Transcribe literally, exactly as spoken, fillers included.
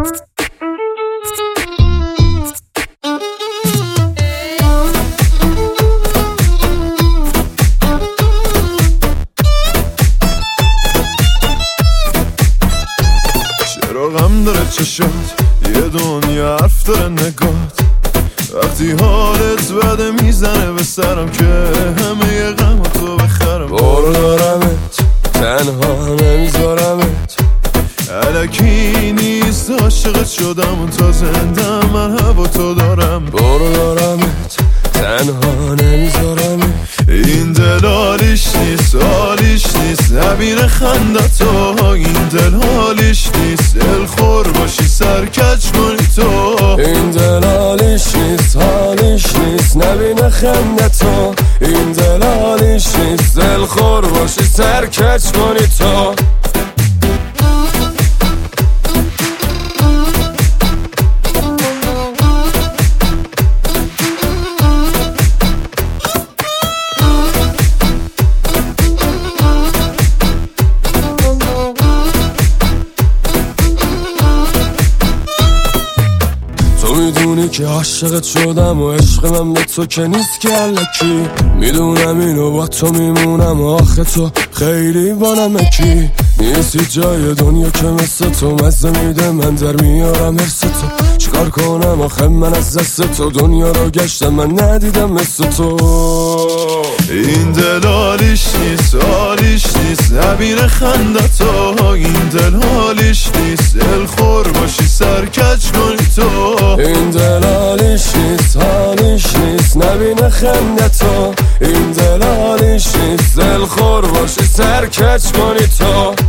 چرا غم داره چشات یه دنیا حرف داره نگات وقتی حالت بده میزنه به سرم که همه یه غم تو بخرم برو دارمت تنها نمیذارمت الکی نیست عاشقت شدم و تا زنده من هوا تو دارم برو دارمت تنها نمیذارمت این دل حالیش نیست حالیش نیست نبینه خندتو این دل حالیش نیست دل خور باشی سرکج کنی تو این دل حالیش نیست حالیش نیست نبینه خندتو این دل حالیش نیست دل خور باشی سرکج کنی تو میدونی که عاشقت شدم و عشق من به تو که نیست که الکی میدونم اینو با تو میمونم و آخه تو خیلی با نمکی نیستی جای دنیا که مثل تو مزه میده من در میارم حرس تو چیکار کنم آخه من از دست تو دنیا رو گشتم من ندیدم مثل تو این دل حالیش نیست حالیش نیست نبینه خندتو این دل حالیش نیست دل خور باشی سرکج کنی تو این دل حالیش نیست حالیش نیست نبینه خندتو این دل حالیش نیست دل خور باشی سرکج کنی تو